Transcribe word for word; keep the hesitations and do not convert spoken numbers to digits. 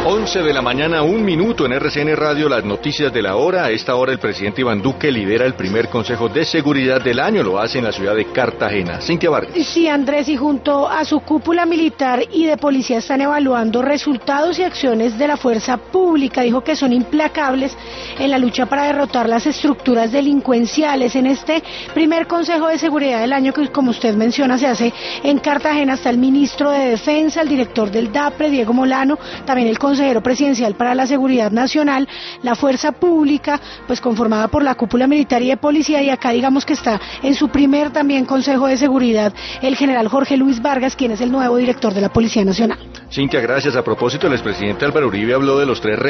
once de la mañana, un minuto en R C N Radio, las noticias de la hora. A esta hora el presidente Iván Duque lidera el primer Consejo de Seguridad del año, lo hace en la ciudad de Cartagena. Cintia Vargas. Sí, Andrés, y junto a su cúpula militar y de policía están evaluando resultados y acciones de la fuerza pública. Dijo que son implacables en la lucha para derrotar las estructuras delincuenciales. En este primer Consejo de Seguridad del año, que como usted menciona se hace en Cartagena, está el ministro de Defensa, el director del DAPRE, Diego Molano, también el consejero presidencial para la Seguridad Nacional, la fuerza pública, pues conformada por la cúpula militar y de policía, y acá digamos que está en su primer también Consejo de Seguridad el general Jorge Luis Vargas, quien es el nuevo director de la Policía Nacional. Cintia, gracias. A propósito, el expresidente Álvaro Uribe habló de los tres